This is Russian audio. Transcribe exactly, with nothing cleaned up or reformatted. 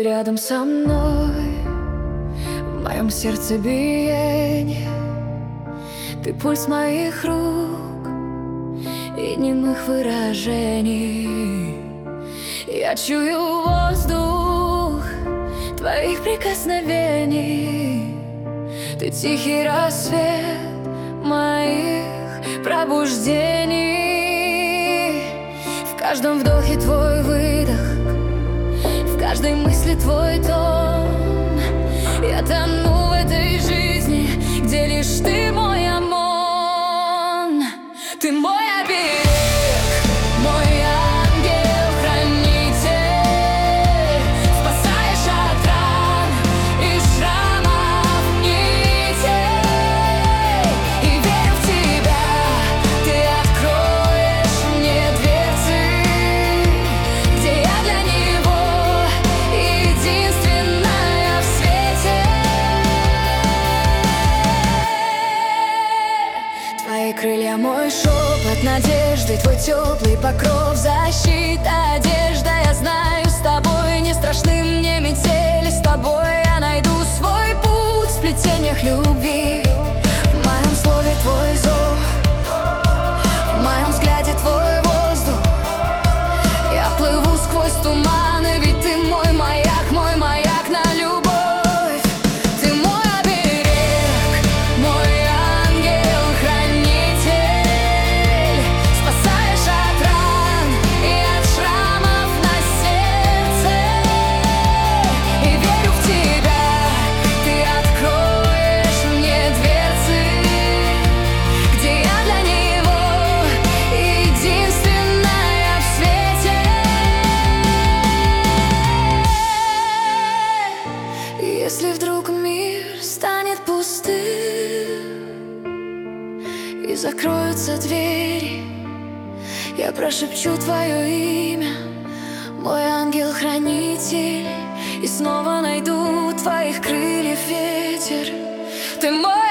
рядом со мной, в моем сердце биение. Ты пульс моих рук и немых выражений. Я чую воздух твоих прикосновений. Ты тихий рассвет моих пробуждений. В каждом вдохе твой выдох, в каждой мысли твой тон. Я тону в этой жизни, где лишь ты мой ОМОН. Ты мой оберег, мой ангел-хранитель. Спасаешь от ран и шрамов нитей. И верю в тебя, ты откроешь мне дверцы, где я для него единственная в свете. Твои крылья мой шепот надежды, твой теплый покров, защита, одежда. Я знаю, с тобой не страшны мне метели. С тобой я найду свой путь в сплетениях любви. В моем слове твой зов, в моем взгляде твой воздух. Я плыву сквозь туманы, ведь ты мой маяк, мой маяк на любовь. Ты мой оберег, мой ангел-хранитель. Спасаешь от ран и от шрамов на сердце. И верю в тебя, ты откроешь мне дверцы, где я для него единственная в свете. Если вдруг мир станет пустым и закроются двери, я прошепчу твое имя, мой ангел-хранитель, и снова найду твоих крыльев ветер. Ты мой